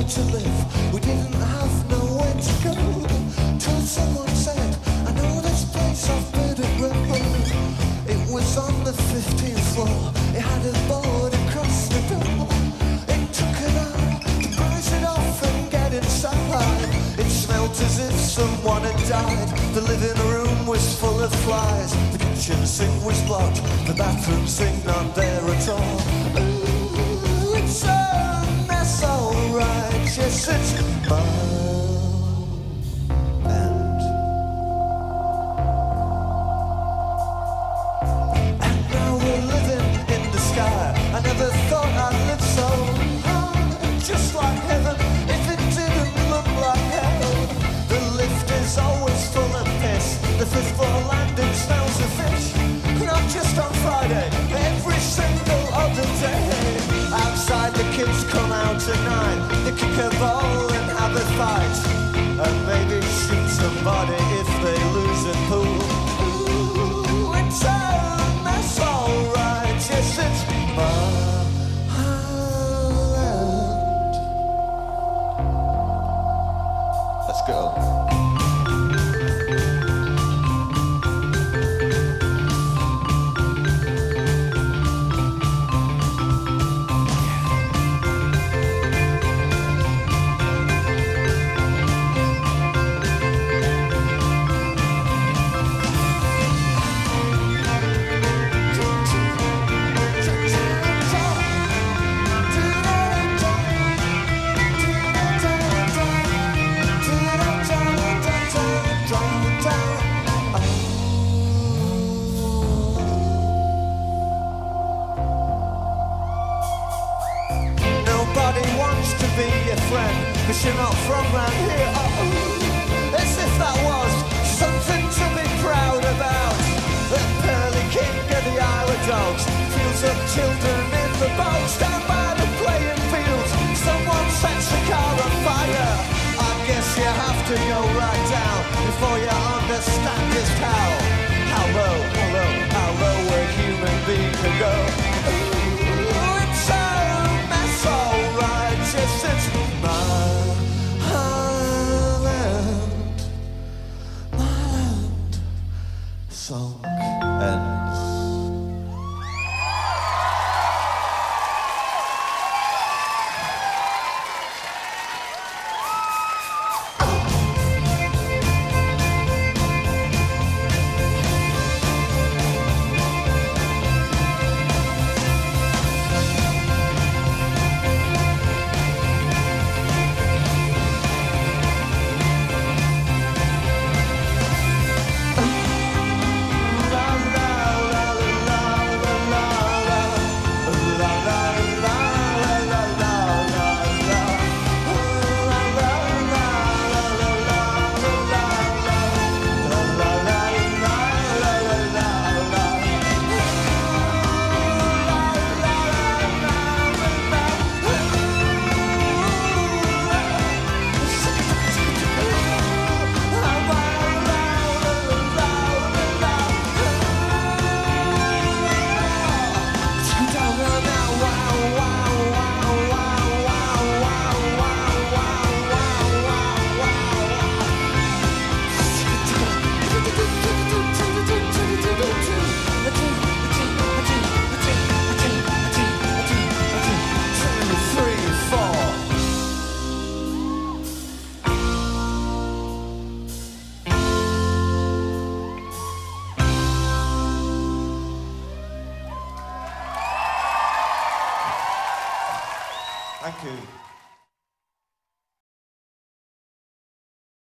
to live. We didn't have nowhere to go. Till someone said, I know this place I've been at Redwood. It was on the 15th floor. It had a board across the door. It took an hour to price it off and get inside. It smelt as if someone had died. The living room was full of flies. The kitchen sink was blocked. The bathroom sink not there at all. Ooh, it's a mess, alright. Yes, it's mine. And now we're living in the sky. I never thought I'd live so high. Just like heaven, if it didn't look like hell. The lift is always full of piss. The fifth floor landing smells of fish. Not just on Friday, every single other day. Outside the kids come out tonight. They kick a ball and have a fight. And maybe shoot somebody if they lose a pool. Ooh, it's a mess, alright. Yes, it's my island. Let's go. Be your friend, cause you're not from round here. Oh, as if that was something to be proud about. The pearly king of the Isle of Dogs fills up children in the boats down by the playing fields. Someone sets the car on fire. I guess you have to go right down before you understand just how low a human being can go. Ooh, it's a mess, alright. Yes, it's my island. My land. Song ends. Thank you.